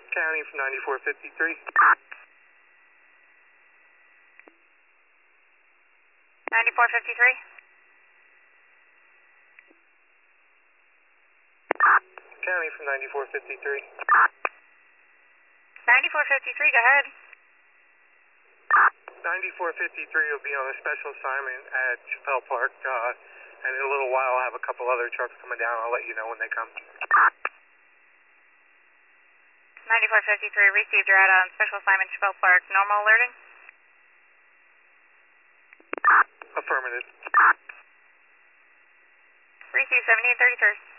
County from 9453. 9453. County from 9453. 9453, go ahead. 9453 will be on a special assignment at Chappelle Park, and in a little while I'll have a couple other trucks coming down. I'll let you know when they come. 9453, received. You're at special assignment Chappelle Park. Normal alerting? Affirmative. Received, 7833.